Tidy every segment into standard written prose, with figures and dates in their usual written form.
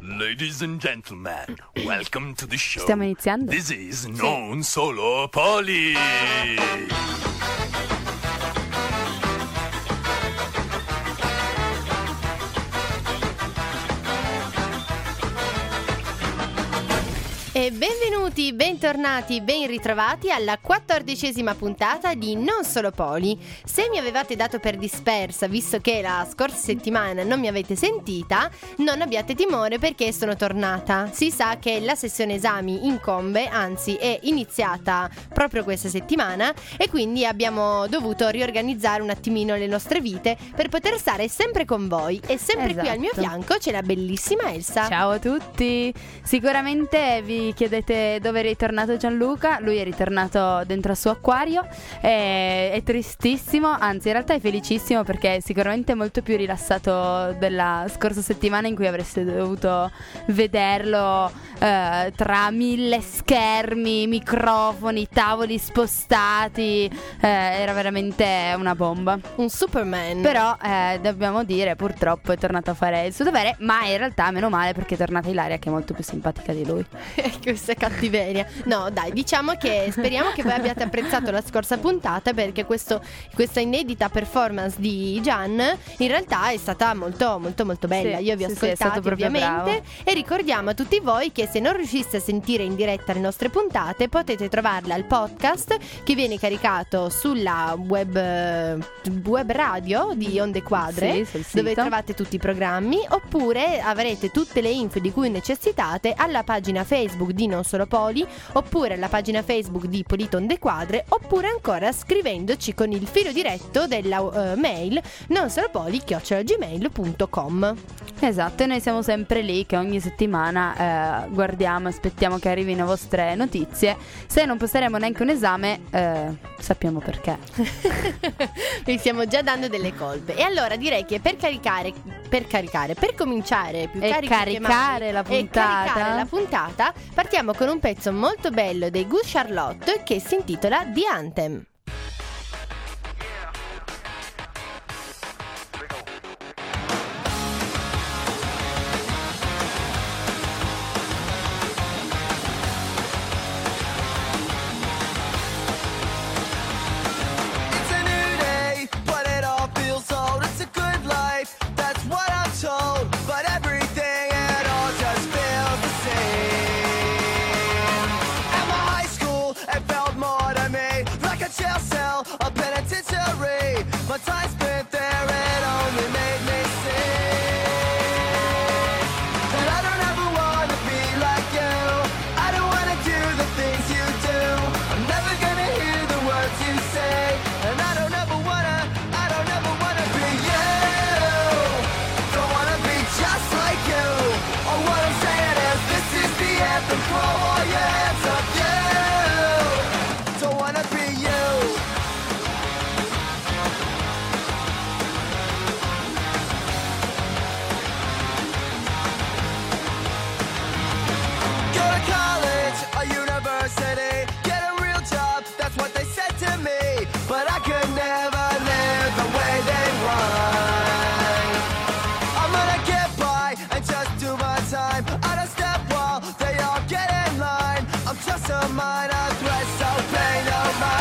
Ladies and gentlemen, welcome to the show. Stiamo iniziando? This is Non Solo Poli. E benvenuti, bentornati, ben ritrovati alla 14ª puntata di Non Solo Poli. Se mi avevate dato per dispersa, visto che la scorsa settimana non mi avete sentita, non abbiate timore perché sono tornata. Si sa che la sessione esami incombe, anzi è iniziata proprio questa settimana, e quindi abbiamo dovuto riorganizzare un attimino le nostre vite per poter stare sempre con voi. E sempre qui al mio fianco c'è la bellissima Elsa. Ciao a tutti. Sicuramente vi chiedete dove è ritornato Gianluca. Lui è ritornato dentro al suo acquario. È tristissimo, anzi in realtà è felicissimo, perché è sicuramente molto più rilassato della scorsa settimana in cui avreste dovuto vederlo tra 1000 schermi, microfoni, tavoli spostati. Era veramente una bomba, un Superman. Però dobbiamo dire, purtroppo è tornato a fare il suo dovere. Ma in realtà meno male, perché è tornata Ilaria, che è molto più simpatica di lui. Questa cattiveria. No dai, diciamo che speriamo che voi abbiate apprezzato la scorsa puntata, perché questa inedita performance di Gian in realtà è stata molto molto molto bella. Io vi ho ascoltati ovviamente, bravo. E ricordiamo a tutti voi che se non riusciste a sentire in diretta le nostre puntate, potete trovarle al podcast che viene caricato sulla web radio di Onde Quadre, dove trovate tutti i programmi, oppure avrete tutte le info di cui necessitate alla pagina Facebook di Non Solo Poli, oppure alla pagina Facebook di Polito Onde Quadre, oppure ancora scrivendoci con il filo diretto della mail nonsolopoli@gmail.com. Esatto, e noi siamo sempre lì che ogni settimana guardiamo, aspettiamo che arrivino le vostre notizie. Se non passeremo neanche un esame, sappiamo perché. Vi stiamo già dando delle colpe. E allora direi che per cominciare più caricare la puntata, partiamo con un pezzo molto bello dei Good Charlotte che si intitola The Anthem. My time spent there, it only made me sick. And I don't ever wanna be like you. I don't wanna do the things you do. I'm never gonna hear the words you say. And I don't ever wanna be you. Don't wanna be just like you. Oh, what I'm saying is this is the anthem. Throw all your hands up, you. Don't wanna be you. Get a real job, that's what they said to me. But I could never live the way they want. I'm gonna get by and just do my time. I don't step while they all get in line. I'm just a minor threat, so pay no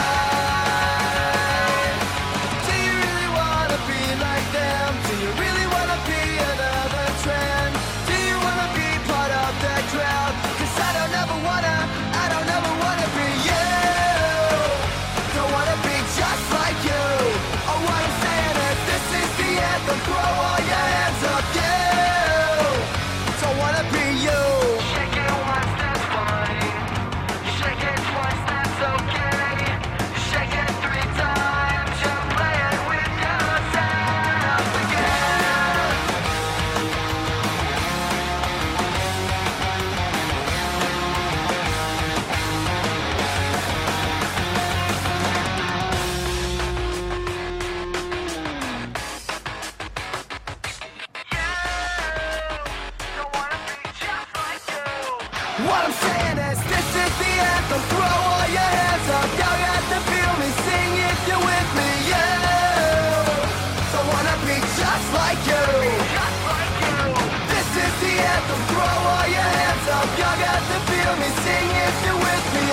mind. Do you really wanna be like them? Do you really wanna be another trend? Do you wanna be part of the crowd? 'Cause I don't ever wanna be you. Don't wanna be just like you. Oh, what I'm saying is this is the anthem. Throw all your hands up, you. Don't wanna be you. Shake it once, that's fine. Shake it twice, that's okay. Shake it 3 times, you're playing with yourself again. What I'm saying is this is the anthem. Throw all your hands up. Y'all got to feel me. Sing if you're with me. Yeah. Don't wanna be just like you. This is the anthem. Throw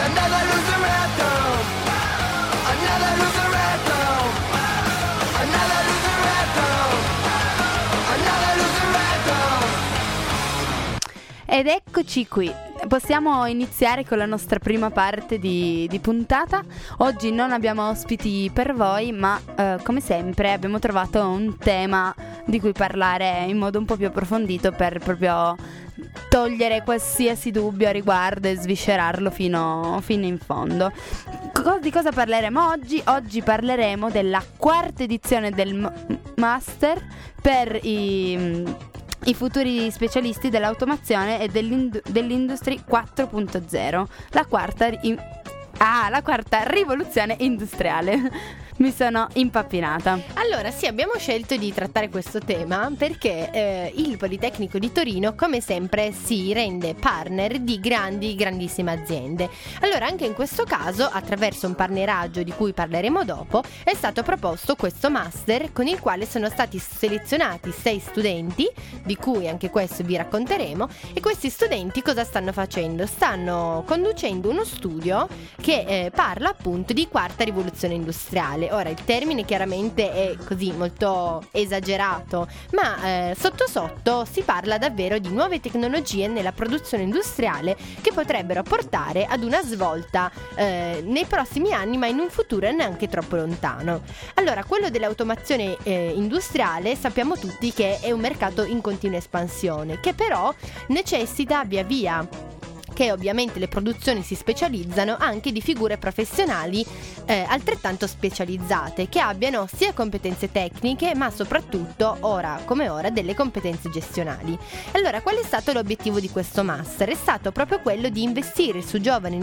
another loser anthem. Another loser anthem. Another loser anthem. Another loser anthem. Ed eccoci qui. Possiamo iniziare con la nostra prima parte di puntata. Oggi non abbiamo ospiti per voi, ma come sempre abbiamo trovato un tema di cui parlare in modo un po' più approfondito per proprio togliere qualsiasi dubbio a riguardo e sviscerarlo fino in fondo. Di cosa parleremo oggi? Oggi parleremo della quarta edizione del Master per i futuri specialisti dell'automazione e dell'Industry 4.0, la quarta rivoluzione industriale. Mi sono impappinata. Allora sì, abbiamo scelto di trattare questo tema perché il Politecnico di Torino, come sempre, si rende partner di grandissime aziende. Allora anche in questo caso, attraverso un partneraggio di cui parleremo dopo, è stato proposto questo master con il quale sono stati selezionati 6 studenti, di cui anche questo vi racconteremo. E questi studenti cosa stanno facendo? Stanno conducendo uno studio che parla appunto di quarta rivoluzione industriale. Ora il termine chiaramente è così molto esagerato, ma sotto si parla davvero di nuove tecnologie nella produzione industriale che potrebbero portare ad una svolta nei prossimi anni, ma in un futuro neanche troppo lontano. Allora, quello dell'automazione industriale sappiamo tutti che è un mercato in continua espansione, che però necessita via via che ovviamente le produzioni si specializzano anche di figure professionali altrettanto specializzate, che abbiano sia competenze tecniche ma soprattutto, ora come ora, delle competenze gestionali. Allora, qual è stato l'obiettivo di questo master? È stato proprio quello di investire su giovani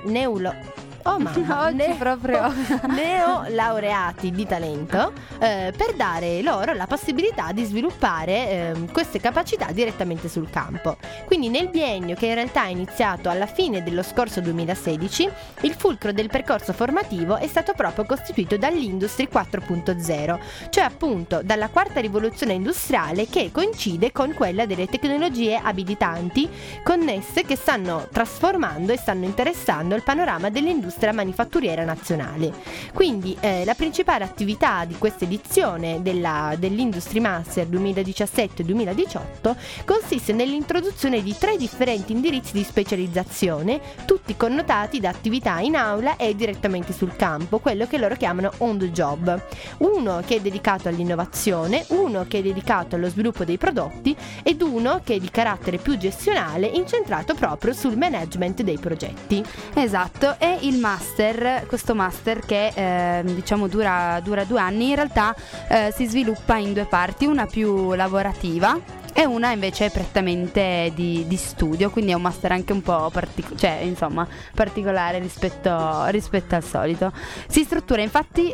neolaureati di talento per dare loro la possibilità di sviluppare queste capacità direttamente sul campo. Quindi nel biennio, che in realtà è iniziato alla fine dello scorso 2016, il fulcro del percorso formativo è stato proprio costituito dall'Industry 4.0, cioè appunto dalla quarta rivoluzione industriale, che coincide con quella delle tecnologie abilitanti connesse che stanno trasformando e stanno interessando il panorama dell'industria manifatturiera nazionale. Quindi la principale attività di questa edizione dell'Industry Master 2017-2018 consiste nell'introduzione di 3 differenti indirizzi di specializzazione, tutti connotati da attività in aula e direttamente sul campo, quello che loro chiamano on the job. Uno che è dedicato all'innovazione, uno che è dedicato allo sviluppo dei prodotti ed uno che è di carattere più gestionale, incentrato proprio sul management dei progetti. Esatto, e questo master che diciamo dura 2 anni, in realtà si sviluppa in 2 parti, una più lavorativa e una invece prettamente di studio, quindi è un master anche un po' particolare rispetto al solito. Si struttura infatti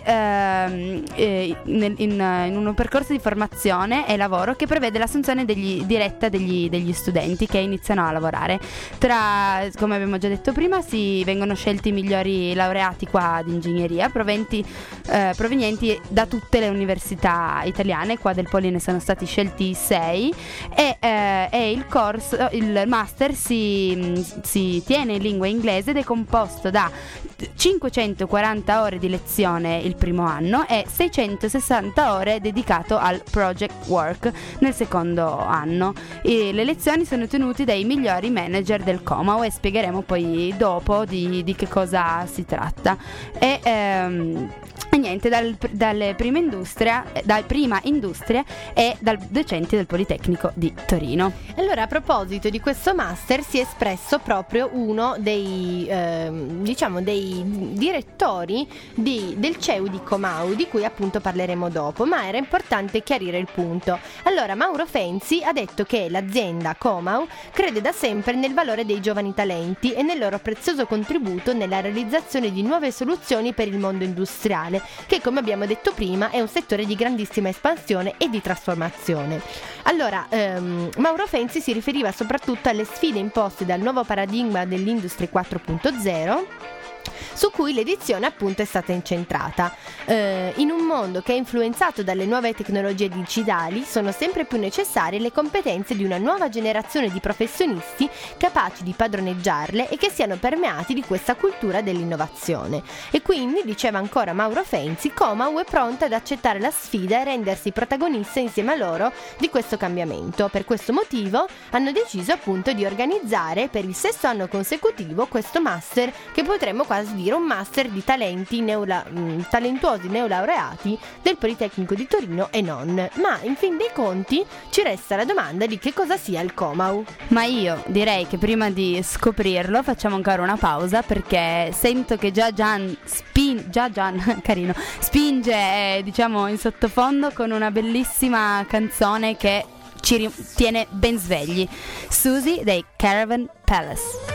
in un percorso di formazione e lavoro che prevede l'assunzione diretta degli studenti che iniziano a lavorare. Come abbiamo già detto prima, si vengono scelti i migliori laureati qua di ingegneria provenienti da tutte le università italiane. Qua del Poli ne sono stati scelti 6 e il master si tiene in lingua inglese ed è composto da 540 ore di lezione il primo anno e 660 ore dedicato al project work nel secondo anno. E le lezioni sono tenute dai migliori manager del Comau e spiegheremo poi dopo di che cosa si tratta. E niente, dalla prima industria e dal docenti del Politecnico di Torino. Allora, a proposito di questo master, si è espresso proprio uno dei direttori del CEU di Comau, di cui appunto parleremo dopo, ma era importante chiarire il punto. Allora, Mauro Fenzi ha detto che l'azienda Comau crede da sempre nel valore dei giovani talenti e nel loro prezioso contributo nella realizzazione di nuove soluzioni per il mondo industriale, che, come abbiamo detto prima, è un settore di grandissima espansione e di trasformazione. Allora, Mauro Fenzi si riferiva soprattutto alle sfide imposte dal nuovo paradigma dell'Industry 4.0, su cui l'edizione appunto è stata incentrata. In un mondo che è influenzato dalle nuove tecnologie digitali, sono sempre più necessarie le competenze di una nuova generazione di professionisti capaci di padroneggiarle e che siano permeati di questa cultura dell'innovazione. E quindi, diceva ancora Mauro Fenzi, Comau è pronta ad accettare la sfida e rendersi protagonista insieme a loro di questo cambiamento. Per questo motivo hanno deciso appunto di organizzare per il 6º anno consecutivo questo master, che potremmo quasi dire un master di talenti talentuosi neolaureati del Politecnico di Torino e non. Ma in fin dei conti ci resta la domanda di che cosa sia il Comau. Ma io direi che prima di scoprirlo facciamo ancora una pausa, perché sento che già Gian carino spinge diciamo in sottofondo con una bellissima canzone che ci tiene ben svegli. Susie dei Caravan Palace.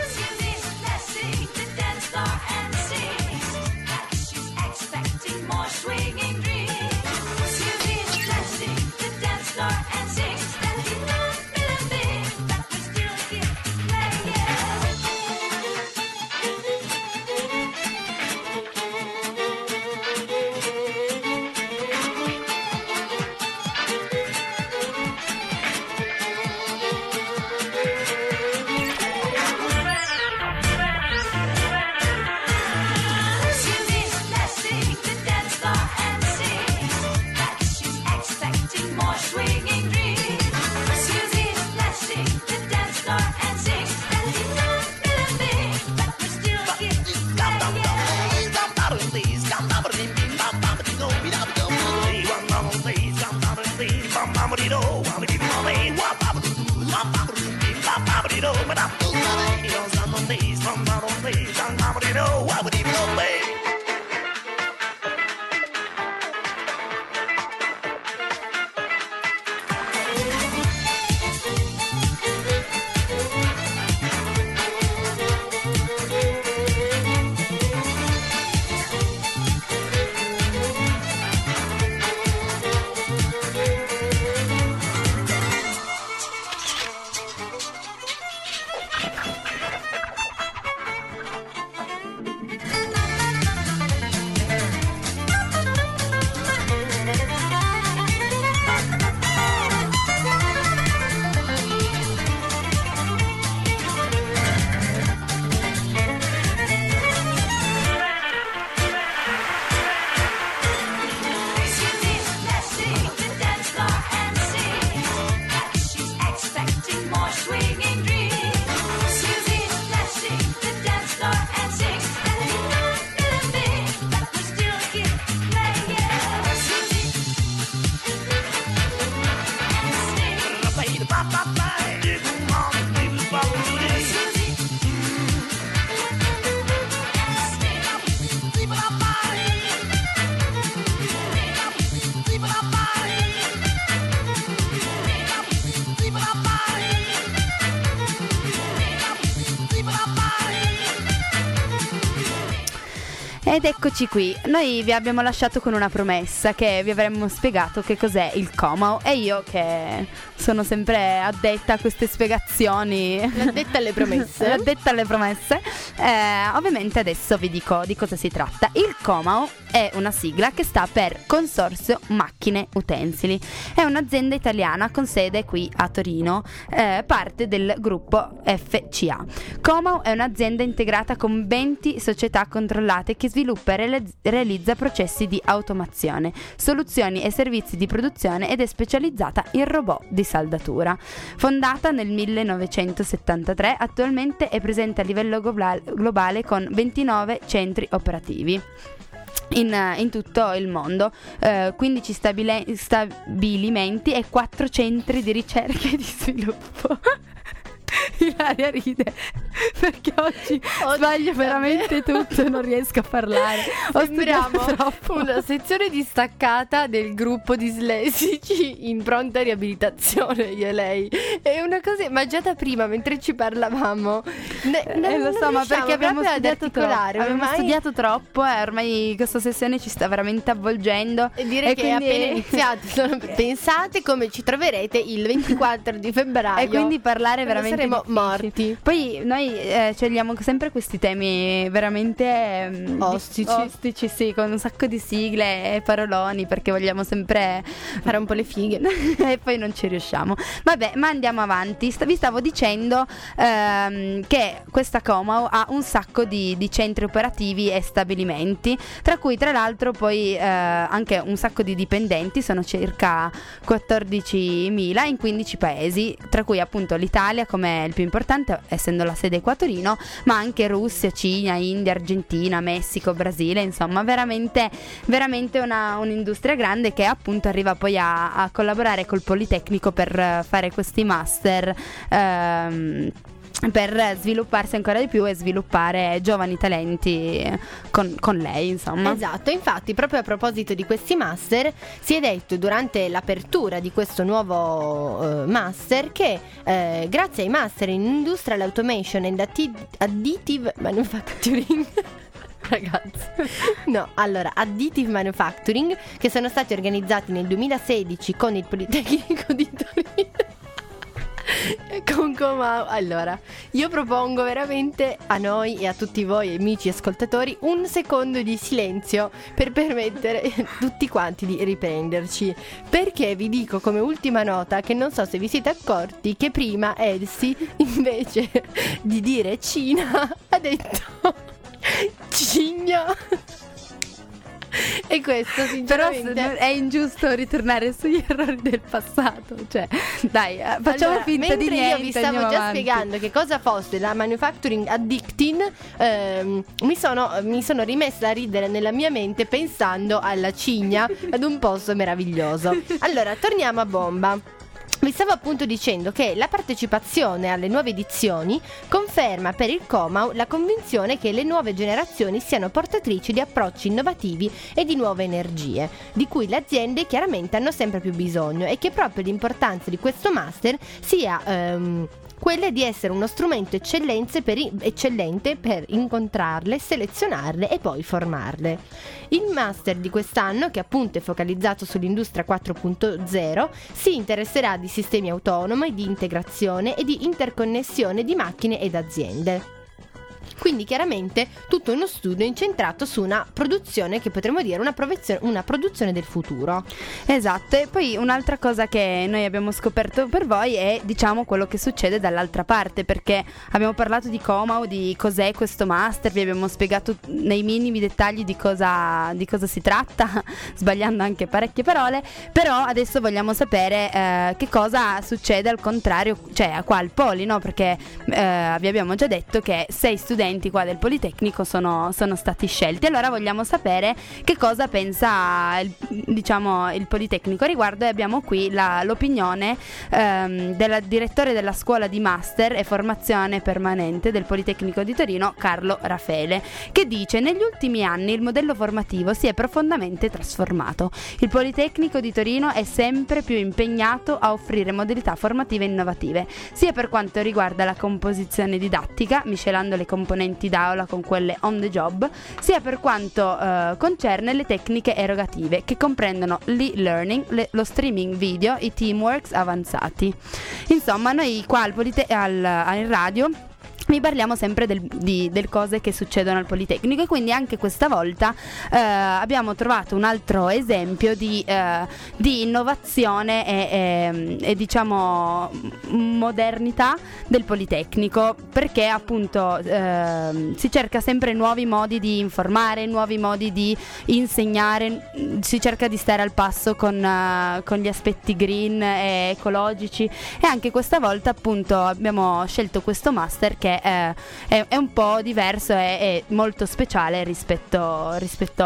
Ed eccoci qui, noi vi abbiamo lasciato con una promessa che vi avremmo spiegato che cos'è il Comau, e io che sono sempre addetta a queste spiegazioni, L'addetta alle promesse. L'addetta alle promesse, ovviamente adesso vi dico di cosa si tratta. Il Comau è una sigla che sta per Consorzio Macchine Utensili, è un'azienda italiana con sede qui a Torino, parte del gruppo FCA. Comau è un'azienda integrata con 20 società controllate che sviluppa e realizza processi di automazione, soluzioni e servizi di produzione ed è specializzata in robot di saldatura. Fondata nel 1973, attualmente è presente a livello globale con 29 centri operativi in tutto il mondo, 15 stabilimenti e 4 centri di ricerca e di sviluppo. Ilaria ride perché oggi sbaglio veramente tutto, non riesco a parlare. Sembriamo una sezione distaccata del gruppo dislessici in pronta riabilitazione, io e lei. È una cosa, ma già da prima mentre ci parlavamo lo so, ma perché abbiamo studiato troppo e ormai questa sessione ci sta veramente avvolgendo. E direi che quindi è appena iniziato. Pensate come ci troverete il 24 di febbraio. E quindi parlare veramente saremo morti. Poi noi scegliamo sempre questi temi veramente ostici, sì, con un sacco di sigle e paroloni, perché vogliamo sempre fare un po' le fighe e poi non ci riusciamo. Vabbè, ma andiamo avanti. Vi stavo dicendo che questa Comau ha un sacco di centri operativi e stabilimenti, tra cui tra l'altro poi anche un sacco di dipendenti, sono circa 14.000 in 15 paesi, tra cui appunto l'Italia come il più importante, essendo la sede qua a Torino, ma anche Russia, Cina, India, Argentina, Messico, Brasile, insomma veramente un'industria grande che appunto arriva poi a collaborare col Politecnico per fare questi master, per svilupparsi ancora di più e sviluppare giovani talenti con lei, insomma. Esatto, infatti proprio a proposito di questi master si è detto durante l'apertura di questo nuovo master che grazie ai master in Industrial Automation and Additive Manufacturing Additive Manufacturing, che sono stati organizzati nel 2016 con il Politecnico di Torino con Comau. Allora, io propongo veramente a noi e a tutti voi amici ascoltatori un secondo di silenzio per permettere tutti quanti di riprenderci, perché vi dico come ultima nota che non so se vi siete accorti che prima Elsie invece di dire Cina ha detto Cigno. E questo sinceramente però è ingiusto ritornare sugli errori del passato, cioè dai, facciamo finta di niente. Io vi stavo già avanti. spiegando che cosa fosse la manufacturing addicting, mi sono rimessa a ridere nella mia mente pensando alla cigna, ad un posto meraviglioso. Allora, torniamo a bomba. Vi stavo appunto dicendo che la partecipazione alle nuove edizioni conferma per il Comau la convinzione che le nuove generazioni siano portatrici di approcci innovativi e di nuove energie, di cui le aziende chiaramente hanno sempre più bisogno, e che proprio l'importanza di questo master sia quella di essere uno strumento eccellente per incontrarle, selezionarle e poi formarle. Il master di quest'anno, che appunto è focalizzato sull'industria 4.0, si interesserà di sistemi autonomi, di integrazione e di interconnessione di macchine ed aziende. Quindi chiaramente tutto uno studio incentrato su una produzione che potremmo dire una produzione del futuro. Esatto, e poi un'altra cosa che noi abbiamo scoperto per voi è, diciamo, quello che succede dall'altra parte, perché abbiamo parlato di Comau, di cos'è questo master, vi abbiamo spiegato nei minimi dettagli di cosa si tratta, sbagliando anche parecchie parole, però adesso vogliamo sapere che cosa succede al contrario, cioè qua al Poli, no? Perché vi abbiamo già detto che 6 studenti qua del Politecnico sono stati scelti. Allora vogliamo sapere che cosa pensa il Politecnico a riguardo, e abbiamo qui l'opinione del direttore della scuola di master e formazione permanente del Politecnico di Torino, Carlo Rafele, che dice: negli ultimi anni il modello formativo si è profondamente trasformato. Il Politecnico di Torino è sempre più impegnato a offrire modalità formative innovative, sia per quanto riguarda la composizione didattica, miscelando le componenti d'aula con quelle on the job, sia per quanto concerne le tecniche erogative, che comprendono l'e-learning, lo streaming video, i teamworks avanzati. Insomma, noi qua al radio vi parliamo sempre del cose che succedono al Politecnico, e quindi anche questa volta abbiamo trovato un altro esempio di innovazione e diciamo modernità del Politecnico, perché appunto si cerca sempre nuovi modi di informare, nuovi modi di insegnare, si cerca di stare al passo con gli aspetti green e ecologici, e anche questa volta appunto abbiamo scelto questo master che è un po' diverso e molto speciale rispetto a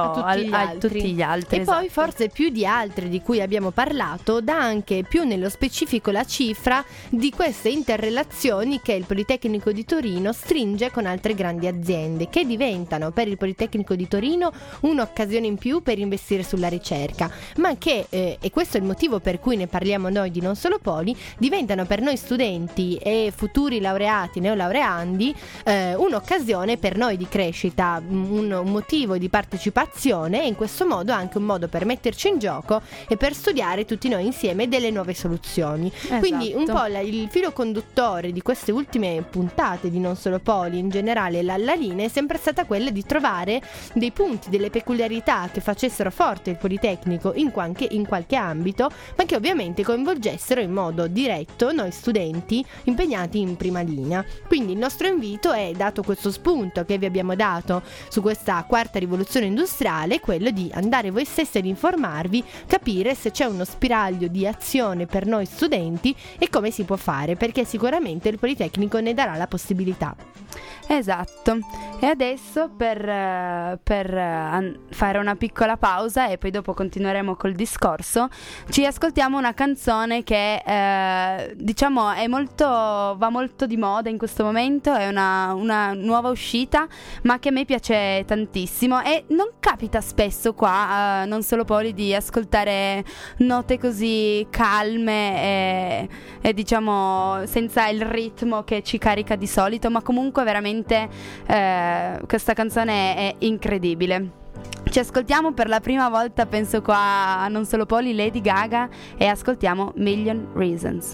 tutti gli altri. E esatto. poi forse più di altri di cui abbiamo parlato dà anche più nello specifico la cifra di queste interrelazioni che il Politecnico di Torino stringe con altre grandi aziende, che diventano per il Politecnico di Torino un'occasione in più per investire sulla ricerca, ma che, e questo è il motivo per cui ne parliamo noi di Non Solo Poli, diventano per noi studenti e futuri laureati, neolaureati, bandi un'occasione per noi di crescita, un motivo di partecipazione, e in questo modo anche un modo per metterci in gioco e per studiare tutti noi insieme delle nuove soluzioni. Quindi un po' il filo conduttore di queste ultime puntate di Non Solo Poli, in generale la linea, è sempre stata quella di trovare dei punti, delle peculiarità che facessero forte il Politecnico in qualche ambito, ma che ovviamente coinvolgessero in modo diretto noi studenti impegnati in prima linea. Quindi il nostro invito è, dato questo spunto che vi abbiamo dato su questa quarta rivoluzione industriale, quello di andare voi stessi ad informarvi, capire se c'è uno spiraglio di azione per noi studenti e come si può fare, perché sicuramente il Politecnico ne darà la possibilità. Esatto. E adesso per fare una piccola pausa e poi dopo continueremo col discorso, ci ascoltiamo una canzone che diciamo va molto di moda in questo momento, è una nuova uscita, ma che a me piace tantissimo, e non capita spesso qua Non Solo Poli di ascoltare note così calme e diciamo senza il ritmo che ci carica di solito, ma comunque veramente questa canzone è incredibile. Ci ascoltiamo per la prima volta, penso, qua a Non Solo Poli, Lady Gaga, e ascoltiamo Million Reasons.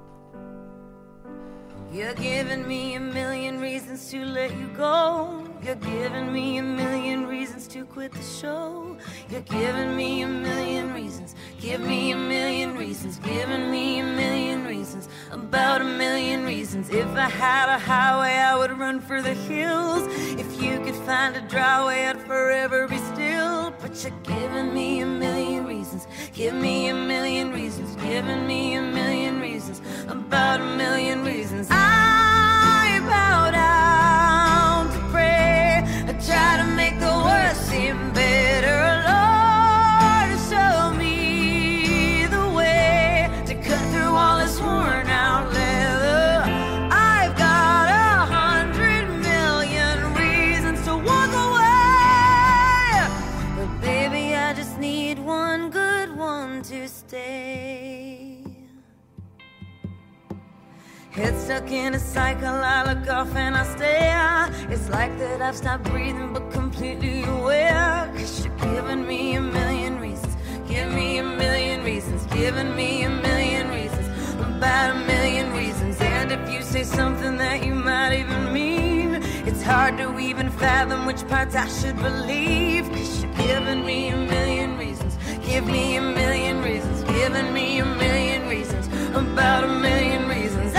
You're giving me a million reasons to let you go. You're giving me a million reasons to quit the show. You're giving me a million reasons. Give me a million reasons. Giving me a million reasons. About a million reasons. If I had a highway, I would run for the hills. If you could find a dry way, I'd forever be still. But you're giving me a million reasons. Give me a million reasons. Giving me a million reasons. About a million reasons. I bow down to pray. I try to make the worst seem better. Lord, show me the way to cut through all this worn out leather. I've got 100 million reasons to walk away, but baby, I just need one good one to stay. Head stuck in a cycle, I look off and I stare. It's like that I've stopped breathing but completely aware. 'Cause you're giving me a million reasons. Give me a million reasons. Giving me a million reasons. About a million reasons. And if you say something that you might even mean, it's hard to even fathom which parts I should believe. 'Cause you're giving me a million reasons. Give me a million reasons. Giving me a million reasons. About a million reasons.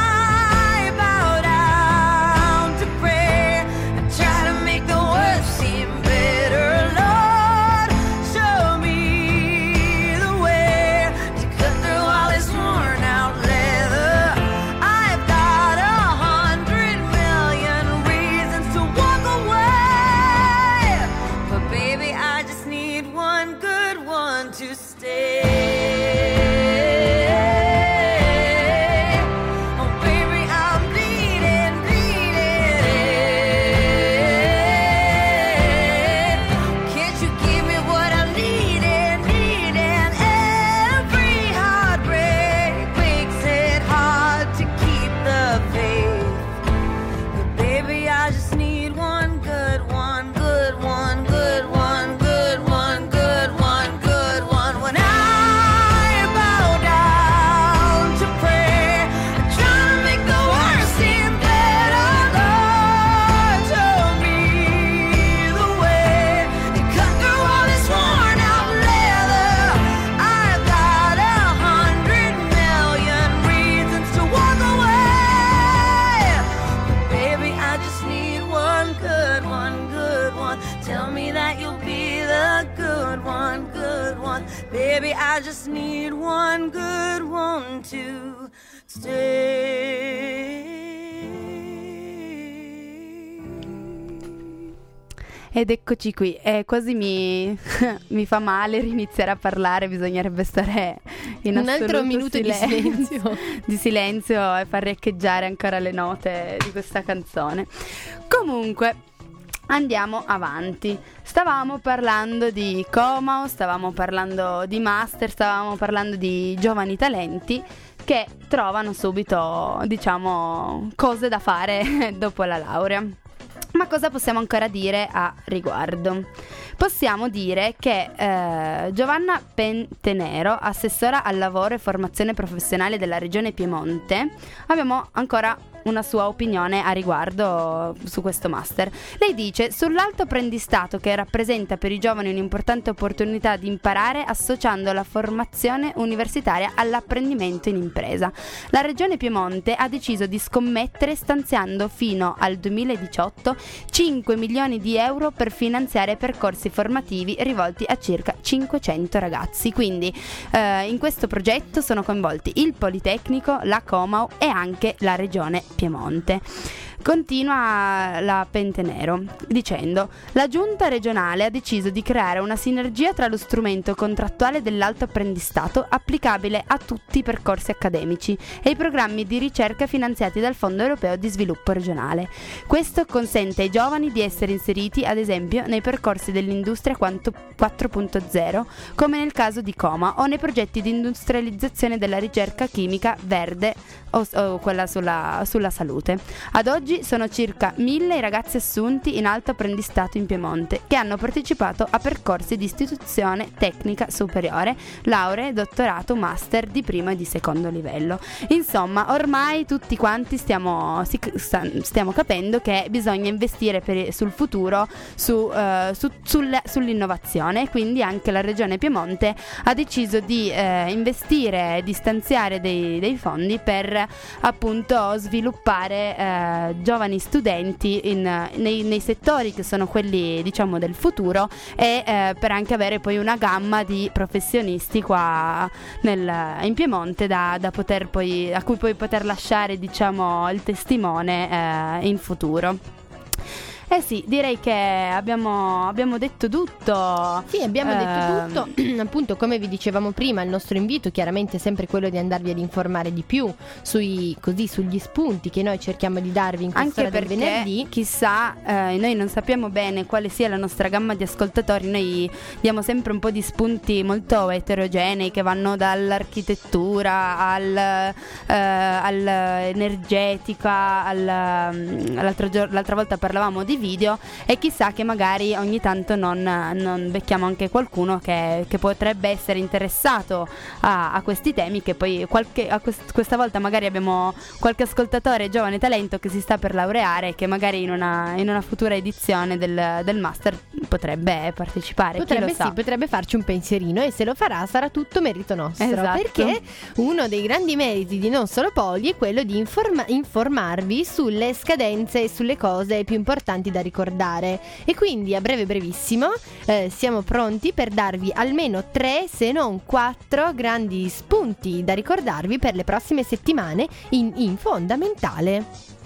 Baby, I just need one good one to stay. Ed eccoci qui, quasi mi fa male riniziare a parlare, bisognerebbe stare in un altro minuto di silenzio e far riecheggiare ancora le note di questa canzone. Comunque, Andiamo avanti. Stavamo parlando di Comau, stavamo parlando di master, stavamo parlando di giovani talenti che trovano subito, diciamo, cose da fare dopo la laurea. Ma cosa possiamo ancora dire a riguardo? Possiamo dire che Giovanna Pentenero, assessora al lavoro e formazione professionale della Regione Piemonte, abbiamo ancora una sua opinione a riguardo su questo master. Lei dice: sull'alto apprendistato che rappresenta per i giovani un'importante opportunità di imparare associando la formazione universitaria all'apprendimento in impresa. La Regione Piemonte ha deciso di scommettere stanziando fino al 2018 5 milioni di euro per finanziare percorsi formativi rivolti a circa 500 ragazzi. Quindi in questo progetto sono coinvolti il Politecnico, la Comau e anche la Regione Piemonte. Continua la Pentenero dicendo: la giunta regionale ha deciso di creare una sinergia tra lo strumento contrattuale dell'alto apprendistato applicabile a tutti i percorsi accademici e i programmi di ricerca finanziati dal Fondo Europeo di Sviluppo Regionale. Questo consente ai giovani di essere inseriti ad esempio nei percorsi dell'industria 4.0 come nel caso di Coma o nei progetti di industrializzazione della ricerca chimica verde o quella sulla salute. Ad oggi sono circa 1000 i ragazzi assunti in alto apprendistato in Piemonte che hanno partecipato a percorsi di istituzione tecnica superiore, lauree, dottorato, master di primo e di secondo livello. Insomma, ormai tutti quanti stiamo capendo che bisogna investire sul futuro, sull'innovazione, quindi anche la Regione Piemonte ha deciso di investire, di stanziare dei fondi per appunto sviluppare giovani studenti nei settori che sono quelli, diciamo, del futuro e per anche avere poi una gamma di professionisti qua in Piemonte a cui poi poter lasciare, diciamo, il testimone in futuro. Eh sì, direi che abbiamo detto tutto. Sì, abbiamo detto tutto. Appunto, come vi dicevamo prima, il nostro invito chiaramente è sempre quello di andarvi ad informare di più sugli spunti che noi cerchiamo di darvi in quest'ora del venerdì. Chissà, noi non sappiamo bene quale sia la nostra gamma di ascoltatori. Noi diamo sempre un po' di spunti molto eterogenei che vanno dall'architettura all'energetica, l'altra volta parlavamo di video, e chissà che magari ogni tanto non becchiamo anche qualcuno che potrebbe essere interessato a questi temi, che poi questa volta magari abbiamo qualche ascoltatore giovane talento che si sta per laureare, che magari in una futura edizione del master potrebbe partecipare. Potrebbe farci un pensierino, e se lo farà sarà tutto merito nostro. Esatto. Perché uno dei grandi meriti di Non Solo Poli è quello di informarvi sulle scadenze e sulle cose più importanti da ricordare, e quindi a brevissimo siamo pronti per darvi almeno 3 se non 4 grandi spunti da ricordarvi per le prossime settimane in fondamentale.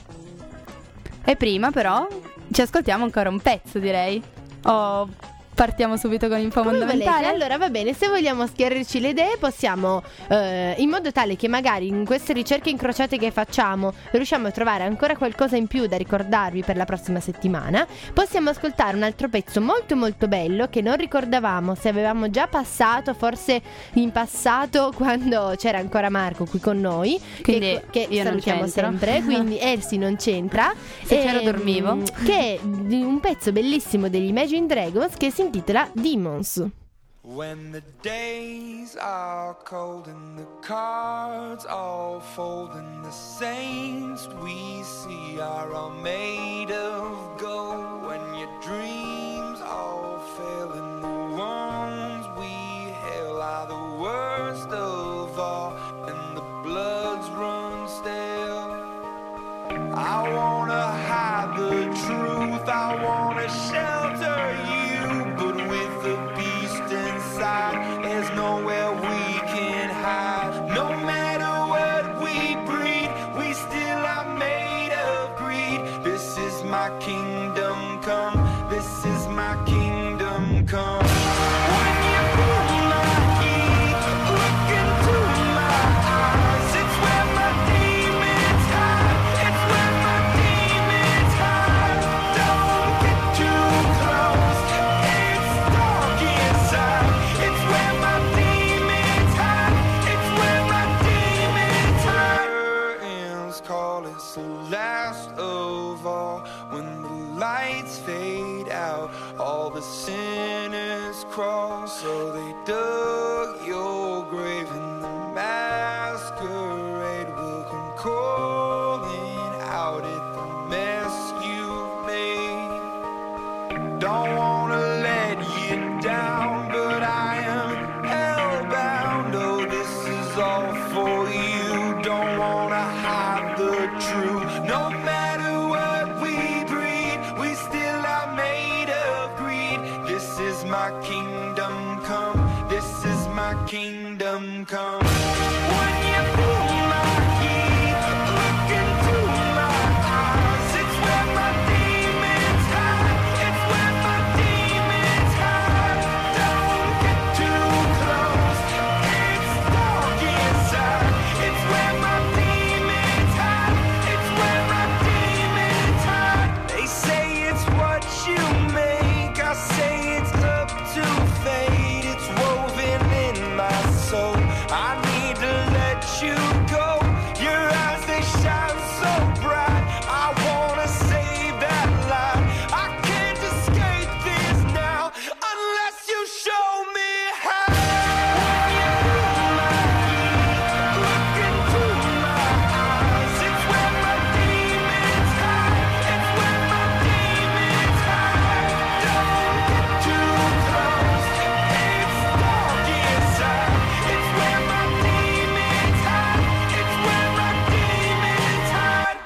E prima però ci ascoltiamo ancora un pezzo, direi. Partiamo subito con info fondamentale. Allora va bene, se vogliamo schiarirci le idee possiamo, in modo tale che magari in queste ricerche incrociate che facciamo riusciamo a trovare ancora qualcosa in più da ricordarvi per la prossima settimana, possiamo ascoltare un altro pezzo molto molto bello che non ricordavamo se avevamo già passato, forse in passato quando c'era ancora Marco qui con noi, quindi che io salutiamo non c'entro sempre, quindi Elsie non c'entra. Se c'ero dormivo. Che è un pezzo bellissimo degli Imagine Dragons che si intitola Demons. When the days are cold and the cards all fold and the saints we see are all made of gold, when your dreams all fail and the ones we hail are the worst of all and the bloods run stale, I wanna hide the truth, I wanna shelter you, but with the beast inside, there's nowhere we can hide. No matter what we breed, we still are made of greed. This is my kingdom come, this is my kingdom come. When you pull my key, look into my eyes, it's where my demons hide, it's where my demons last of all. When the lights fade out, all the sinners crawl. So they dug your grave and the masquerade will come calling out at the mess you've made. Don't wanna let you down, but I am hellbound. Oh, this is all for you. Don't wanna hide the truth. No matter what we breed, we still are made of greed. This is my kingdom come. This is my kingdom come. When you pull my key, look into my eyes. It's where my demons hide. It's where my demons hide. Don't get too close. It's dark inside. It's where my demons hide. It's where my demons hide. They say it's what you make. I say it's up to fate. It's woven in my soul. I need to let you go. Your eyes, they shine so bright. I wanna save that light. I can't escape this now unless you show me how. Look into my eyes. It's where my demons hide. It's where my demons hide. Don't get too close. It's dark inside. It's where my demons hide. It's where my demons hide.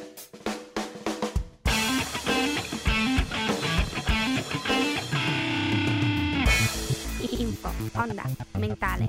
Info, onda, mentale.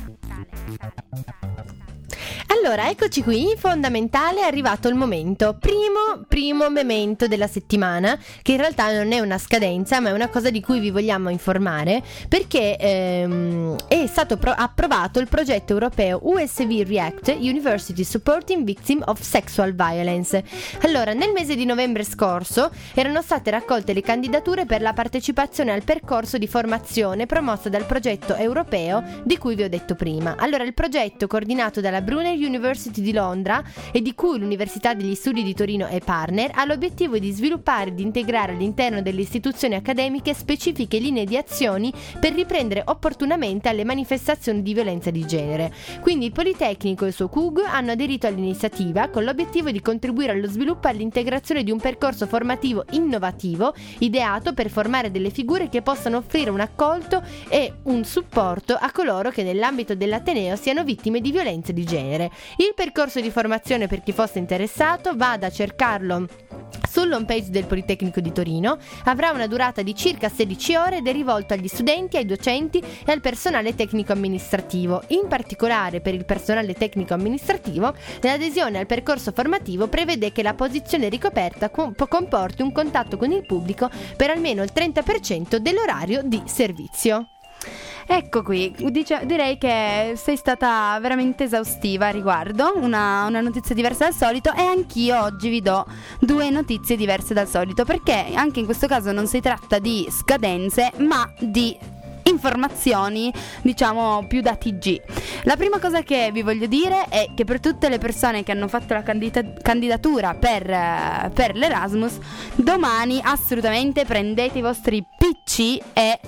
Allora, eccoci qui, in Fondamentale è arrivato il momento, primo memento della settimana, che in realtà non è una scadenza, ma è una cosa di cui vi vogliamo informare, perché è stato approvato il progetto europeo USV React University Supporting Victims of Sexual Violence. Allora, nel mese di novembre scorso erano state raccolte le candidature per la partecipazione al percorso di formazione promosso dal progetto europeo di cui vi ho detto prima. Allora, il progetto, coordinato dalla Brunel University di Londra e di cui l'Università degli Studi di Torino è partner, ha l'obiettivo di sviluppare e di integrare all'interno delle istituzioni accademiche specifiche linee di azioni per riprendere opportunamente alle manifestazioni di violenza di genere. Quindi il Politecnico e il suo CUG hanno aderito all'iniziativa con l'obiettivo di contribuire allo sviluppo e all'integrazione di un percorso formativo innovativo ideato per formare delle figure che possano offrire un accolto e un supporto a coloro che nell'ambito dell'Ateneo siano vittime di violenza di genere. Il percorso di formazione, per chi fosse interessato, vada a cercarlo sull'home page del Politecnico di Torino. Avrà una durata di circa 16 ore ed è rivolto agli studenti, ai docenti e al personale tecnico amministrativo. In particolare per il personale tecnico amministrativo, l'adesione al percorso formativo prevede che la posizione ricoperta comporti un contatto con il pubblico per almeno il 30% dell'orario di servizio. Ecco qui, direi che sei stata veramente esaustiva a riguardo, una notizia diversa dal solito, e anch'io oggi vi do due notizie diverse dal solito, perché anche in questo caso non si tratta di scadenze ma di informazioni, diciamo, più da TG. La prima cosa che vi voglio dire è che per tutte le persone che hanno fatto la candidatura per l'Erasmus, domani assolutamente prendete i vostri PC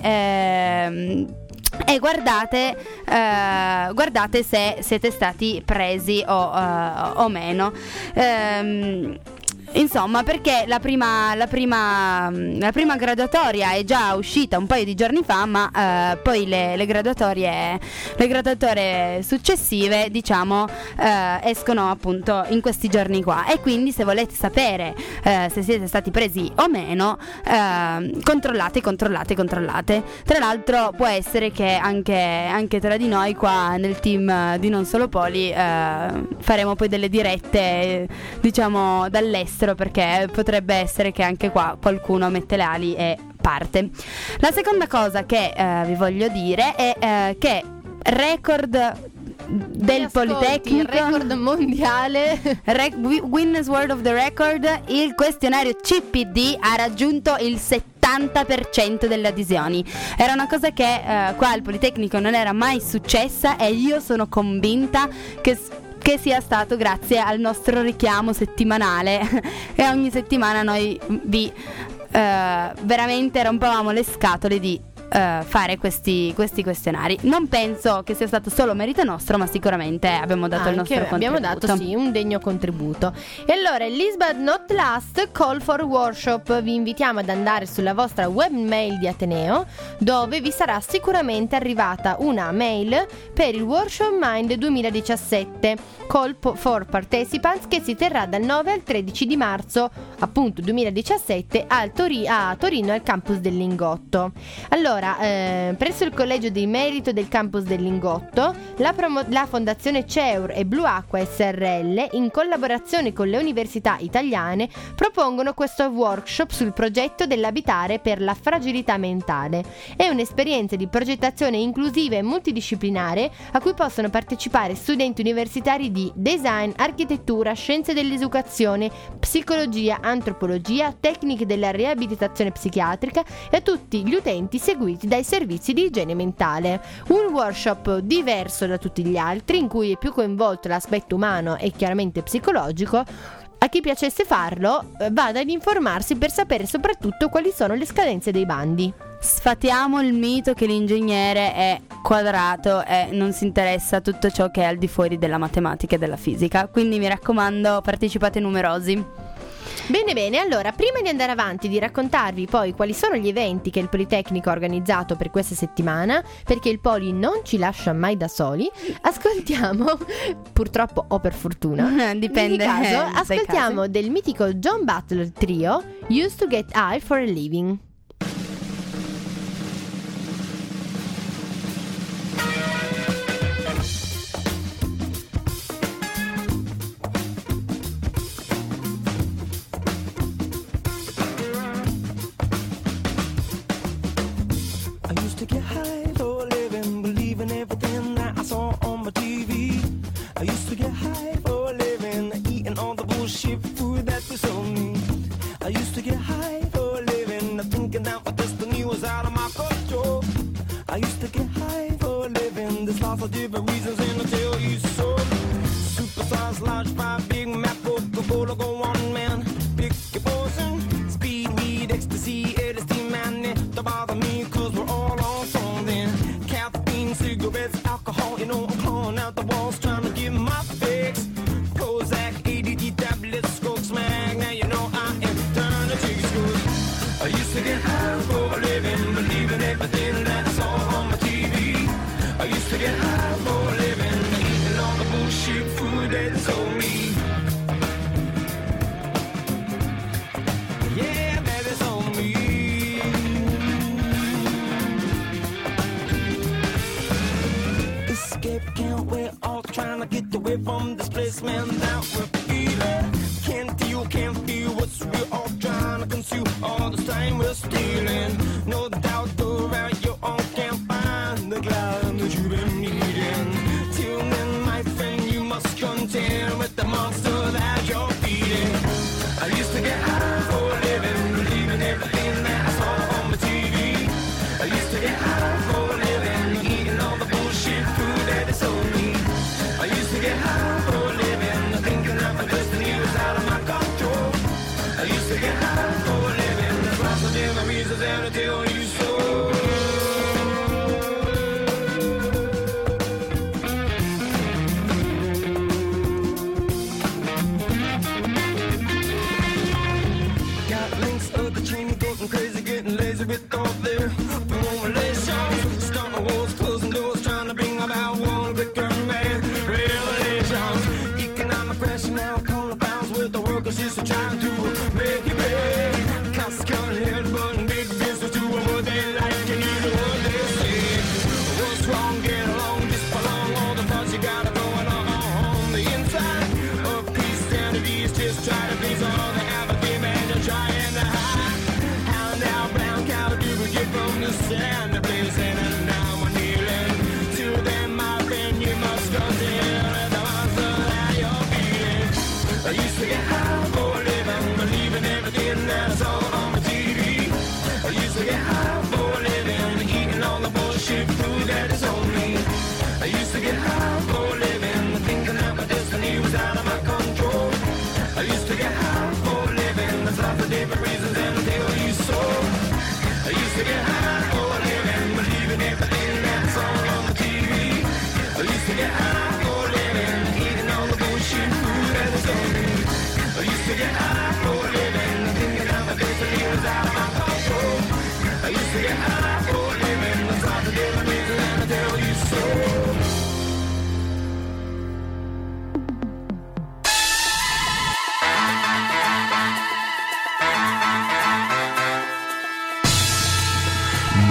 e guardate se siete stati presi o meno. Insomma, perché la prima graduatoria è già uscita un paio di giorni fa, ma poi le graduatorie successive, diciamo, escono appunto in questi giorni qua. E quindi, se volete sapere se siete stati presi o meno, controllate. Tra l'altro può essere che anche tra di noi qua nel team di Non Solo Poli faremo poi delle dirette, diciamo, dall'estero, perché potrebbe essere che anche qua qualcuno mette le ali e parte. La seconda cosa che vi voglio dire è che record del Politecnico, record mondiale, Guinness World of the Record, il questionario CPD ha raggiunto il 70% delle adesioni. Era una cosa che qua al Politecnico non era mai successa, e io sono convinta che che sia stato grazie al nostro richiamo settimanale e ogni settimana noi vi veramente rompavamo le scatole di fare questi questionari. Non penso che sia stato solo merito nostro, ma sicuramente abbiamo dato il nostro contributo. Abbiamo dato un degno contributo. E allora, last but not last, call for workshop. Vi invitiamo ad andare sulla vostra webmail di Ateneo, dove vi sarà sicuramente arrivata una mail per il Workshop Mind 2017 Call for Participants, che si terrà dal 9 al 13 di marzo appunto 2017 a Torino al campus del Lingotto. Allora, presso il Collegio di Merito del campus del Lingotto, la Fondazione CEUR e Blu Acqua SRL, in collaborazione con le università italiane, propongono questo workshop sul progetto dell'abitare per la fragilità mentale. È un'esperienza di progettazione inclusiva e multidisciplinare a cui possono partecipare studenti universitari di design, architettura, scienze dell'educazione, psicologia, antropologia, tecniche della riabilitazione psichiatrica e a tutti gli utenti seguiti dai servizi di igiene mentale. Un workshop diverso da tutti gli altri, in cui è più coinvolto l'aspetto umano e chiaramente psicologico. A chi piacesse farlo, vada ad informarsi per sapere soprattutto quali sono le scadenze dei bandi. Sfatiamo il mito che l'ingegnere è quadrato e non si interessa a tutto ciò che è al di fuori della matematica e della fisica. Quindi mi raccomando, partecipate numerosi. Bene, allora, prima di andare avanti, di raccontarvi poi quali sono gli eventi che il Politecnico ha organizzato per questa settimana, perché il Poli non ci lascia mai da soli, ascoltiamo, purtroppo o per fortuna, dipende in ogni caso, dai ascoltiamo casi, del mitico John Butler Trio, Used to Get High for a Living.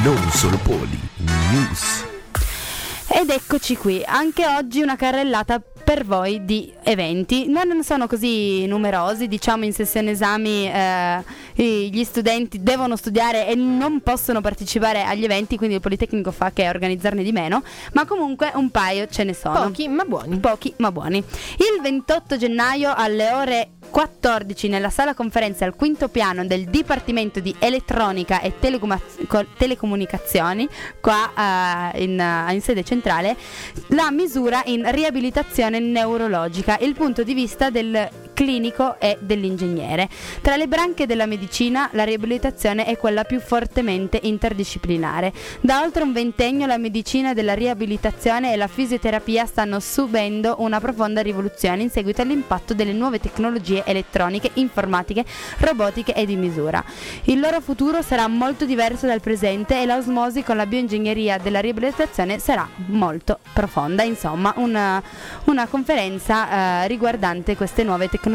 Non solo Poli News. Ed eccoci qui, anche oggi una carrellata per voi di eventi. Non sono così numerosi, diciamo in sessione esami gli studenti devono studiare e non possono partecipare agli eventi, quindi il Politecnico fa che organizzarne di meno, ma comunque un paio ce ne sono. Pochi ma buoni. Pochi ma buoni. Il 28 gennaio alle ore 14 nella sala conferenze al quinto piano del Dipartimento di Elettronica e Telecomunicazioni, qua in sede centrale, la misura in riabilitazione neurologica, il punto di vista del clinico e dell'ingegnere. Tra le branche della medicina la riabilitazione è quella più fortemente interdisciplinare. Da oltre un ventennio la medicina della riabilitazione e la fisioterapia stanno subendo una profonda rivoluzione in seguito all'impatto delle nuove tecnologie elettroniche, informatiche, robotiche e di misura. Il loro futuro sarà molto diverso dal presente e l'osmosi con la bioingegneria della riabilitazione sarà molto profonda. Insomma, una conferenza riguardante queste nuove tecnologie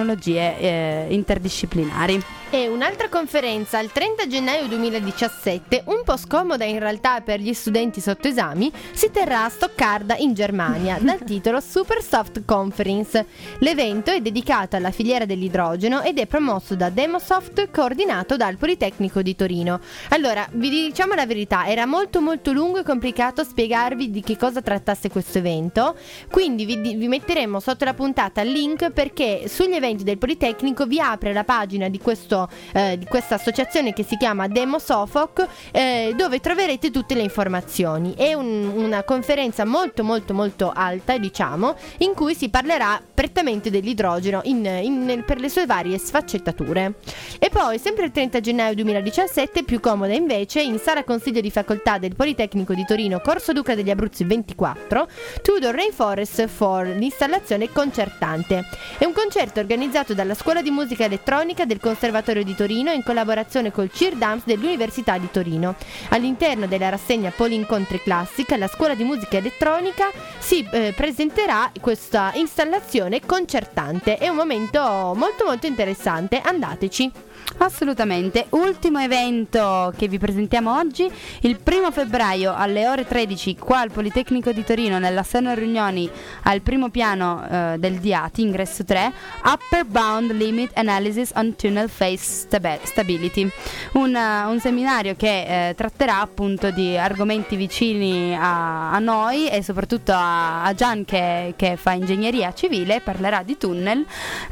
interdisciplinari. E un'altra conferenza il 30 gennaio 2017, un po' scomoda in realtà per gli studenti sotto esami, si terrà a Stoccarda in Germania dal titolo Super Soft Conference. L'evento è dedicato alla filiera dell'idrogeno ed è promosso da Demosoft, coordinato dal Politecnico di Torino. Allora, vi diciamo la verità, era molto lungo e complicato spiegarvi di che cosa trattasse questo evento, quindi vi metteremo sotto la puntata il link, perché sugli eventi del Politecnico vi apre la pagina di questa associazione che si chiama Demosofoc, dove troverete tutte le informazioni. È una conferenza molto alta, diciamo, in cui si parlerà prettamente dell'idrogeno per le sue varie sfaccettature. E poi sempre il 30 gennaio 2017, più comoda invece, in sala consiglio di facoltà del Politecnico di Torino, Corso Duca degli Abruzzi 24, Tudor Rainforest for l'installazione concertante. È un concerto organizzato dalla Scuola di Musica Elettronica del Conservatorio di Torino in collaborazione col CIRDAMS dell'Università di Torino. All'interno della rassegna Polincontri Classic, la Scuola di Musica Elettronica si presenterà questa installazione concertante. È un momento molto interessante, andateci. Assolutamente. Ultimo evento che vi presentiamo oggi, il 1 febbraio alle ore 13 qua al Politecnico di Torino, nella sala riunioni al primo piano del DIATI, ingresso 3, Upper Bound Limit Analysis on Tunnel Phase Stability, un seminario che tratterà appunto di argomenti vicini a noi e soprattutto a Gian che fa ingegneria civile, parlerà di tunnel.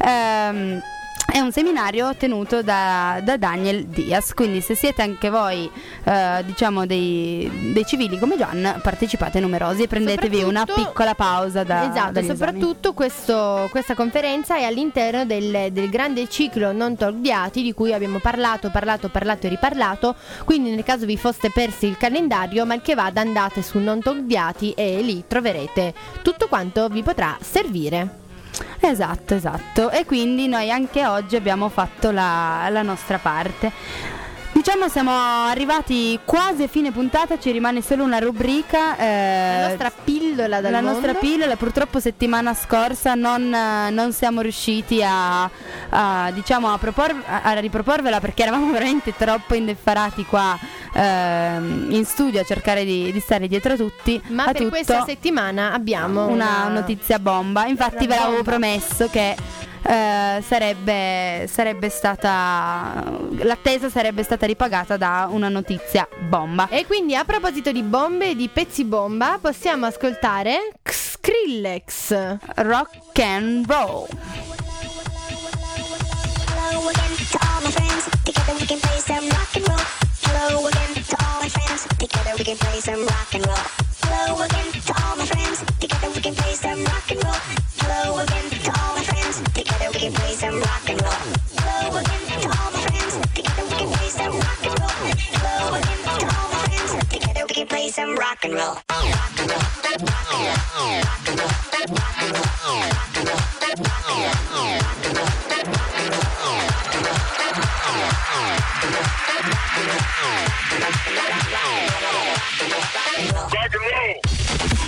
È un seminario tenuto da Daniel Diaz, quindi se siete anche voi diciamo dei civili come Gian, partecipate numerosi e prendetevi una piccola pausa esatto, soprattutto questa conferenza è all'interno del grande ciclo Non Talk Diati, di cui abbiamo parlato e riparlato, quindi nel caso vi foste persi il calendario, mal che vada andate su Non Talk Diati e lì troverete tutto quanto vi potrà servire. Esatto, e quindi noi anche oggi abbiamo fatto la nostra parte. Diciamo siamo arrivati quasi a fine puntata, ci rimane solo una rubrica, la nostra pillola dal mondo. Nostra pillola. Purtroppo settimana scorsa non siamo riusciti a riproporvela, perché eravamo veramente troppo indifferati qua in studio a cercare di stare dietro a tutti. Ma per questa settimana abbiamo una notizia bomba. Infatti ve l'avevo promesso che sarebbe stata l'attesa sarebbe stata ripagata da una notizia bomba. E quindi, a proposito di bombe e di pezzi bomba, possiamo ascoltare Skrillex, Rock and Roll. Hello again to all my friends, together we can play some rock and roll. Hello again to all my friends, together we can play some rock and roll. Hello again to all my friends, together we can play some rock and roll. Hello again to all my friends, together we can play some rock and roll. Hello again to all my friends, together we can play some rock and roll. Hello again to all my friends, together we can play some rock and roll. Rock and roll, rock and roll, rock and roll, rock and roll, rock and roll, rock and roll, rock and roll. Rock and roll.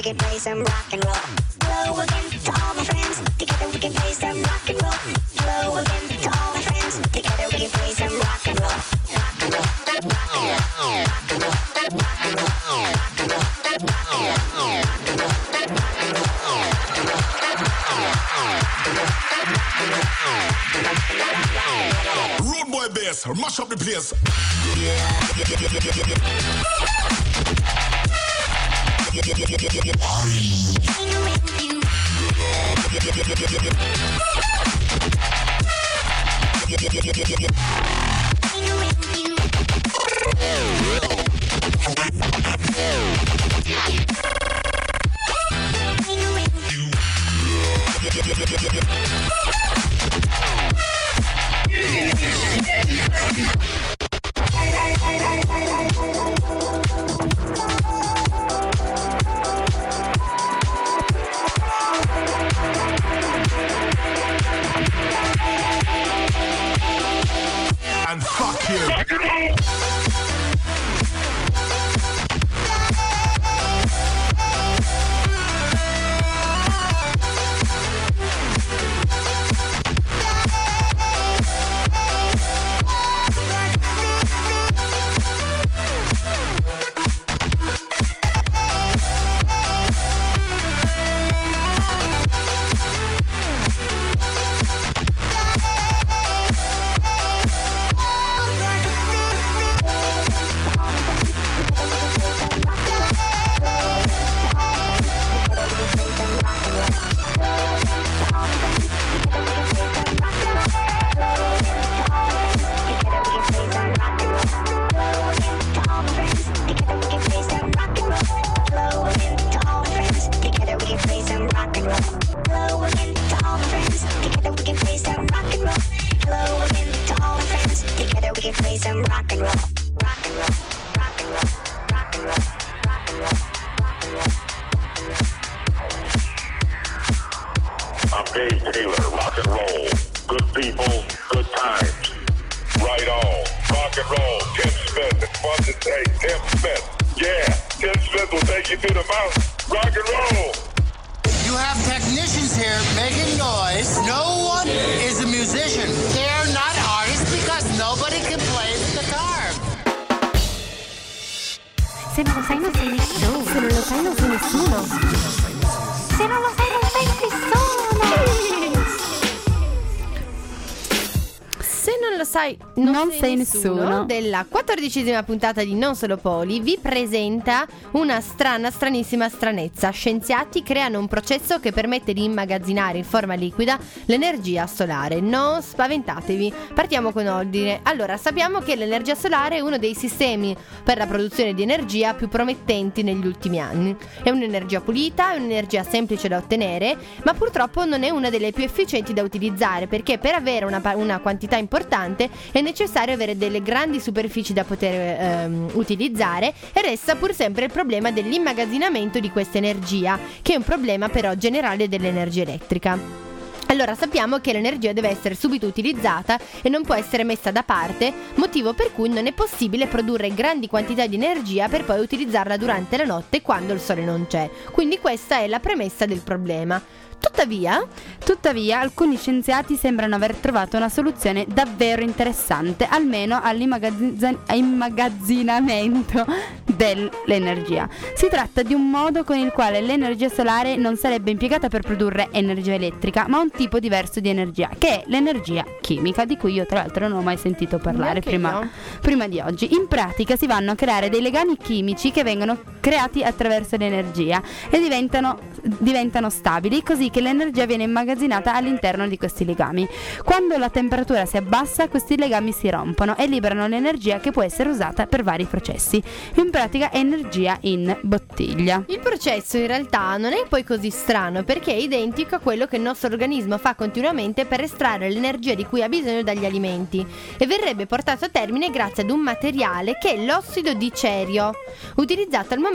can play some rock and roll. Hello again to all my friends. Together we can play some rock and roll. Hello again to all my friends. Together we can play some rock and roll. Rock and roll. Rock and roll. Rock and roll. Rock and roll. Rock and roll. Rock and roll. Road boy bass, mash up the place. And fuck you. I'm Dave Taylor, rock and roll. Good people, good times. Right on. Rock and roll. Tim Smith. It's fun to say Tim Smith. Yeah, Tim Smith will take you to the mountain. Rock and roll. You have technicians here making noise. No one is a musician. They're not artists because nobody can play the guitar. Se non lo sai non sei nessuno. Se non lo sai non sei nessuno. Se non lo sai non sei nessuno. Se non lo sai, non sei nessuno. Della 14ª puntata di Non Solo Poli vi presenta una stranissima stranezza. Scienziati creano un processo che permette di immagazzinare in forma liquida l'energia solare. Non spaventatevi, partiamo con ordine. Allora, sappiamo che l'energia solare è uno dei sistemi per la produzione di energia più promettenti negli ultimi anni. È un'energia pulita, è un'energia semplice da ottenere, ma purtroppo non è una delle più efficienti da utilizzare, perché per avere una quantità importante è necessario avere delle grandi superfici da poter utilizzare, e resta pur sempre il problema dell'immagazzinamento di questa energia, che è un problema però generale dell'energia elettrica. Allora, sappiamo che l'energia deve essere subito utilizzata e non può essere messa da parte, motivo per cui non è possibile produrre grandi quantità di energia per poi utilizzarla durante la notte quando il sole non c'è. Quindi questa è la premessa del problema. Tuttavia, alcuni scienziati sembrano aver trovato una soluzione davvero interessante, almeno all'immagazzinamento dell'energia. Si tratta di un modo con il quale l'energia solare non sarebbe impiegata per produrre energia elettrica, ma un tipo diverso di energia, che è l'energia chimica, di cui io tra l'altro non ho mai sentito parlare prima di oggi. In pratica si vanno a creare dei legami chimici che vengono creati attraverso l'energia e diventano stabili, così che l'energia viene immagazzinata all'interno di questi legami. Quando la temperatura si abbassa, questi legami si rompono e liberano l'energia che può essere usata per vari processi. In pratica è energia in bottiglia. Il processo in realtà non è poi così strano, perché è identico a quello che il nostro organismo fa continuamente per estrarre l'energia di cui ha bisogno dagli alimenti, e verrebbe portato a termine grazie ad un materiale che è l'ossido di cerio, utilizzato al momento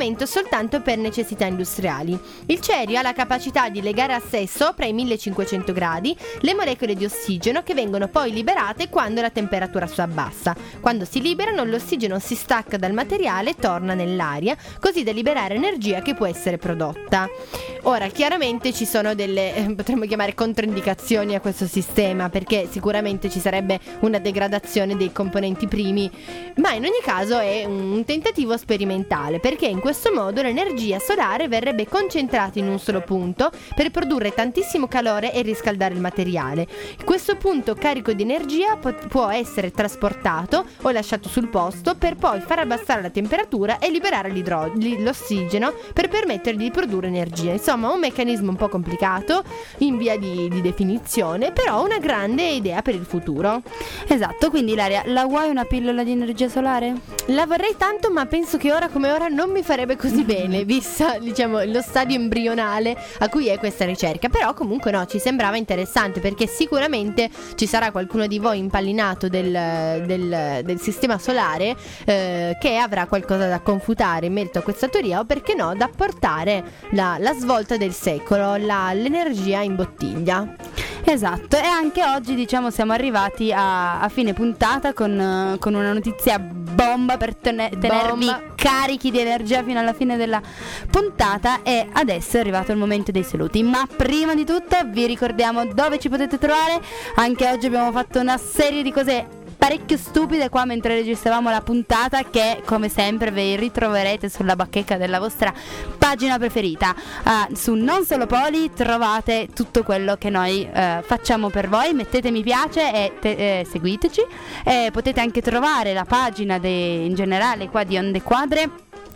momento soltanto per necessità industriali. Il cerio ha la capacità di legare a sé sopra i 1500 gradi le molecole di ossigeno che vengono poi liberate quando la temperatura si abbassa. Quando si liberano, l'ossigeno si stacca dal materiale e torna nell'aria, così da liberare energia che può essere prodotta. Ora, chiaramente ci sono delle, potremmo chiamare controindicazioni a questo sistema, perché sicuramente ci sarebbe una degradazione dei componenti primi, ma in ogni caso è un tentativo sperimentale, perché in questo modo l'energia solare verrebbe concentrata in un solo punto per produrre tantissimo calore e riscaldare il materiale. Questo punto carico di energia può essere trasportato o lasciato sul posto per poi far abbassare la temperatura e liberare l'ossigeno per permettergli di produrre energia. Insomma, un meccanismo un po' complicato, in via di definizione, però una grande idea per il futuro. Esatto, quindi Ilaria, la vuoi una pillola di energia solare? La vorrei tanto, ma penso che ora come ora non mi farebbe così bene, vista, diciamo, lo stadio embrionale a cui è questa ricerca. Però comunque no, ci sembrava interessante, perché sicuramente ci sarà qualcuno di voi impallinato del sistema solare che avrà qualcosa da confutare in merito a questa teoria, o perché no, da portare la svolta del secolo, l'energia in bottiglia. Esatto, e anche oggi, diciamo, siamo arrivati a fine puntata con una notizia bomba per tenervi carichi di energia fino alla fine della puntata. E adesso è arrivato il momento dei saluti, ma prima di tutto vi ricordiamo dove ci potete trovare. Anche oggi abbiamo fatto una serie di cose parecchio stupide qua mentre registravamo la puntata, che come sempre vi ritroverete sulla bacheca della vostra pagina preferita. Su Non Solo Poli trovate tutto quello che noi facciamo per voi. Mettete mi piace e seguiteci. Potete anche trovare la pagina in generale qua di Onde Quadre,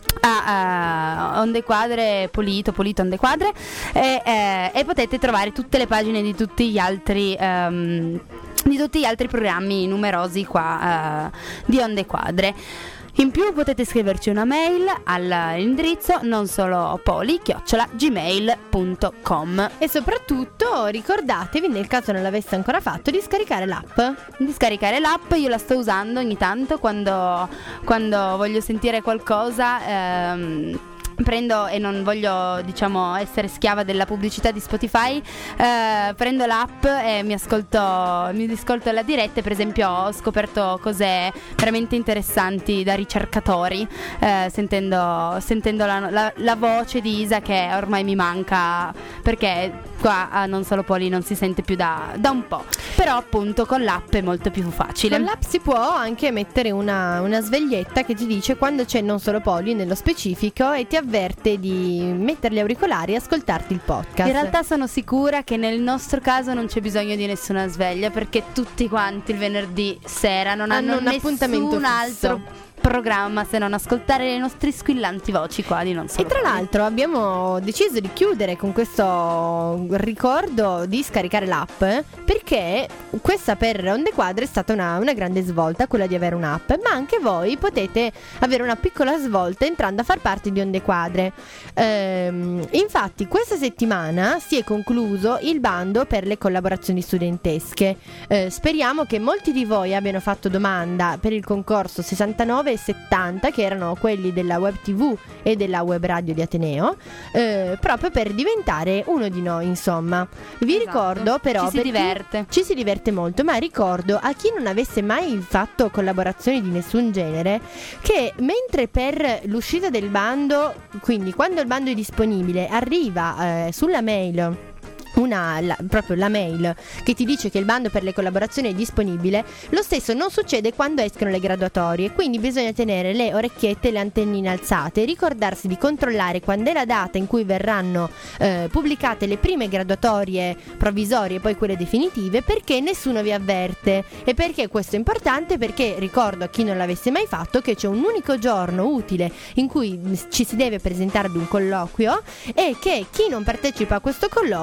Onde Quadre Polito Onde Quadre, e potete trovare tutte le pagine di tutti gli altri programmi numerosi qua di Onde Quadre. In più potete scriverci una mail all'indirizzo nonsolopoli@gmail.com. E soprattutto ricordatevi, nel caso non l'aveste ancora fatto, di scaricare l'app. Io la sto usando ogni tanto quando voglio sentire qualcosa. Prendo, e non voglio, diciamo, essere schiava della pubblicità di Spotify, prendo l'app e mi ascolto la diretta. Per esempio ho scoperto cose veramente interessanti da ricercatori, sentendo la voce di Isa, che ormai mi manca, perché qua a Non Solo Poli non si sente più da un po'. Però appunto con l'app è molto più facile. Con l'app si può anche mettere una sveglietta che ti dice quando c'è Non Solo Poli nello specifico, e ti avverte di mettere gli auricolari e ascoltarti il podcast. In realtà sono sicura che nel nostro caso non c'è bisogno di nessuna sveglia, perché tutti quanti il venerdì sera non hanno un appuntamento nessun altro programma se non ascoltare le nostre squillanti voci qua di Non Solo E tra Poli. l'altro abbiamo deciso di chiudere con questo ricordo di scaricare l'app, perché questa per Onde Quadre è stata una grande svolta, quella di avere un'app, ma anche voi potete avere una piccola svolta entrando a far parte di Onde Quadre. Infatti questa settimana si è concluso il bando per le collaborazioni studentesche. Speriamo che molti di voi abbiano fatto domanda per il concorso 69 e 70, che erano quelli della web tv e della web radio di Ateneo, proprio per diventare uno di noi, insomma. Vi ricordo però, ci si diverte molto, ma ricordo a chi non avesse mai fatto collaborazioni di nessun genere che mentre per l'uscita del bando, quindi quando il bando è disponibile, arriva sulla mail proprio la mail che ti dice che il bando per le collaborazioni è disponibile, lo stesso non succede quando escono le graduatorie, quindi bisogna tenere le orecchiette e le antennine alzate e ricordarsi di controllare quando è la data in cui verranno pubblicate le prime graduatorie provvisorie e poi quelle definitive, perché nessuno vi avverte. E perché questo è importante? Perché ricordo a chi non l'avesse mai fatto che c'è un unico giorno utile in cui ci si deve presentare ad un colloquio, e che chi non partecipa a questo colloquio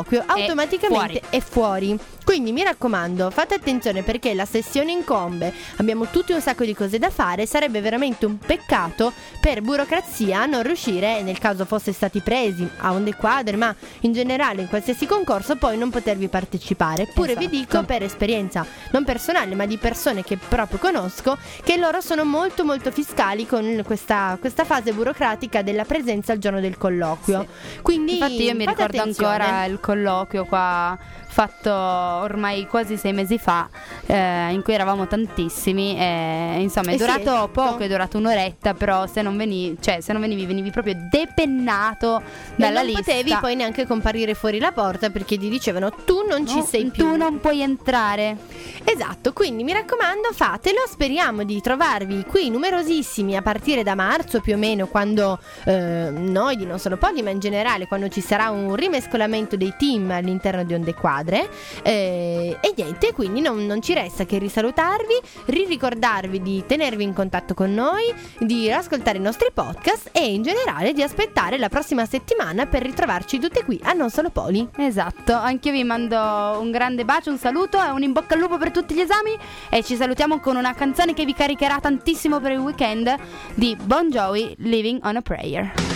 automaticamente è fuori. Quindi mi raccomando, fate attenzione perché la sessione incombe, abbiamo tutti un sacco di cose da fare, sarebbe veramente un peccato per burocrazia non riuscire, nel caso fosse stati presi a Onde Quadre, ma in generale in qualsiasi concorso, poi non potervi partecipare. Pure vi dico per esperienza non personale ma di persone che proprio conosco, che loro sono molto molto fiscali con questa fase burocratica della presenza al giorno del colloquio. Quindi infatti io mi ricordo ancora il colloquio qua fatto ormai quasi 6 mesi fa, in cui eravamo tantissimi, insomma è durato poco, è durato un'oretta, però se non venivi proprio depennato dalla lista. Non potevi poi neanche comparire fuori la porta perché ti dicevano tu non ci sei più, tu non puoi entrare. Esatto, quindi mi raccomando fatelo, speriamo di trovarvi qui numerosissimi a partire da marzo più o meno, quando noi di Non Solo Poli, ma in generale quando ci sarà un rimescolamento dei team all'interno di Onde Quadre. E niente, quindi non ci resta che risalutarvi, ricordarvi di tenervi in contatto con noi, di ascoltare i nostri podcast e in generale di aspettare la prossima settimana per ritrovarci tutte qui a Non Solo Poli. Esatto, anche io vi mando un grande bacio, un saluto e un in bocca al lupo per tutti gli esami, e ci salutiamo con una canzone che vi caricherà tantissimo per il weekend di Bon Jovi, Living on a Prayer.